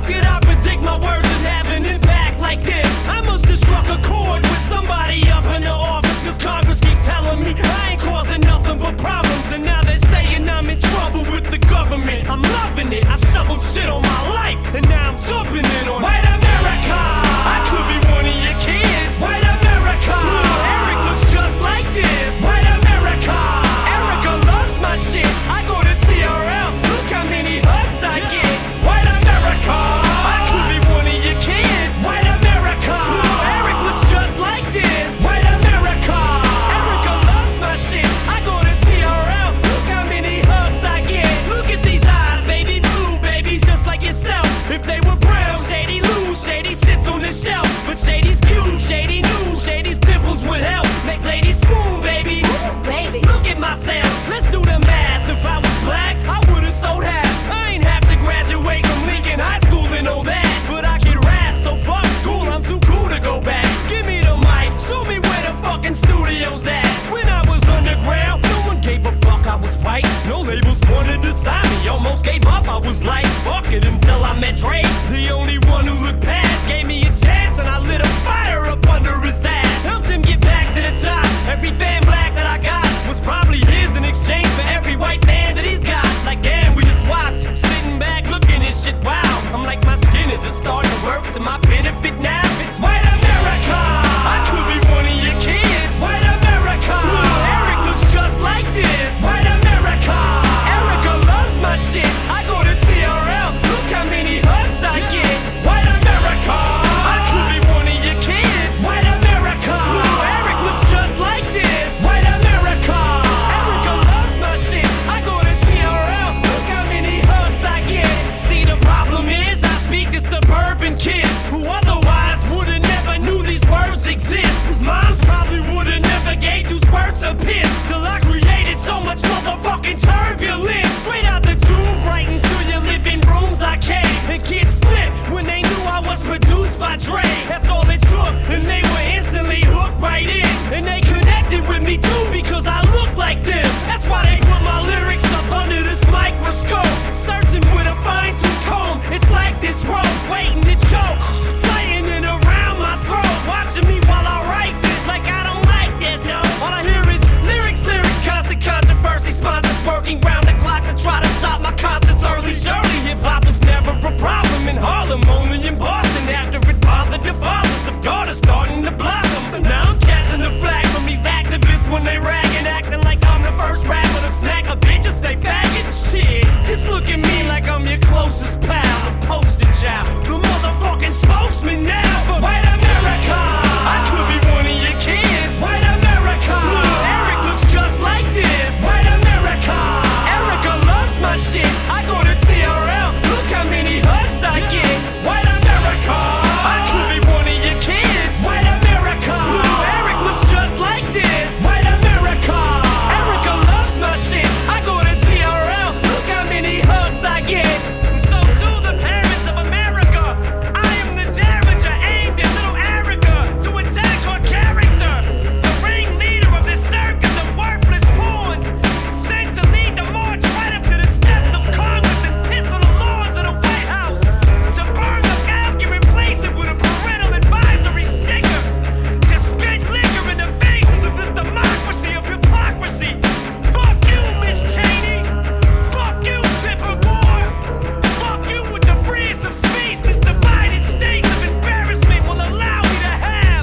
could I predict my words would have an impact like this? I must have struck a chord with somebody up in the office, cause Congress keeps telling me I ain't causing nothing but problems. And now they're saying I'm in trouble with the government. I'm loving it, I shoveled shit on my life, and now I'm jumping in on white America. I could be one of your kids. White America. Eric looks just like this. White America. Erica loves my shit. I go to TRL, look how many hugs I get. White America. I could be one of your kids. White America. Eric looks just like this. White America. Erica loves my shit. I go to TRL, look how many hugs I get. Look at these eyes, baby blue, baby, just like yourself. If they were brown, Shady lose, Shady sits on the shelf. But Shady's cute, Shady knew, Shady's dimples would help make ladies swoon, baby. Ooh, baby. Look at myself, let's do the math. If I was black, I would've sold half. I ain't have to graduate from Lincoln High School to know that. But I can rap, so fuck school, I'm too cool to go back. Give me the mic, show me where the fucking studio's at. When I was underground, no one gave a fuck I was white. No labels wanted to sign me, almost gave up. I was like, fuck it, until I met Dre. The only one who looked past, gave me a chance, and I lit a fire up under his ass. Helped him get back to the top. Every fan black that I got was probably his in exchange for every white man that he's got. Like damn, we just swapped. Sitting back looking at shit, wow. I'm like, my skin is just starting to work to my benefit now. It's white America. I could be one of your kids. White America. Eric looks just like this. White America. Erica loves my shit. I go to TRL, look how many hugs I get. White America. I could be one of your kids. White America. Eric looks just like this. White America. Erica loves my shit. I go to TRL, look how many hugs I get. See, the problem is I speak to suburban kids who otherwise would've never knew these words exist. Whose moms probably would've never gave 2 squirts of piss. Till I created so much motherfucking turbulence. Straight out the tube, right into your living rooms I came. And kids flipped when they knew I was produced by Dre. That's all it took, and they were instantly hooked right in. And they connected with me too because I look like them. That's why they put my lyrics up under this microscope. Searching with a fine-tooth comb. It's like this rope waiting to choke, tightening around my throat. Watching me while I write this like I don't like this, no. All I hear is lyrics, lyrics, constant controversy. Sponsors working round the clock to try to stop my concerts early. Surely hip-hop was never a problem in Harlem, only in Boston. After it bothered the fathers of God are starting to blossom. So now I'm catching the flag from these activists when they ragging, acting like I'm the first rapper to smack a bitch or say faggot. Shit, just look at me like I'm your closest pal, the poster child, the motherfucking spokesman now for white America. I could be one of your kids. White America. Eric looks just like this. White America. Erica loves my shit. I go to TRL, look how many hugs I get. White America. I could be one of your kids. White America. Eric looks just like this. White America. Erica loves my shit. I go to TRL, look how many hugs I get. So to the parents of America, I am the damager aimed at little Erica to attack her character. The ringleader of this circus of worthless pawns, sent to lead the march right up to the steps of Congress and piss on the lawns of the White House. To burn the mask and replace it with a parental advisory sticker. To spit liquor in the faces of this democracy of hypocrisy. Fuck you, Miss Cheney. Fuck you, Tipper Gore. Fuck you with the freest of speech this divided states of embarrassment will allow me to have.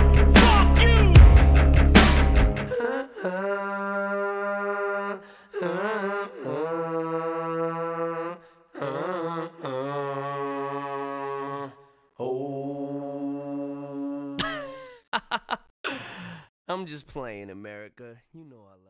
Fuck you. I'm just playing, America. You know I love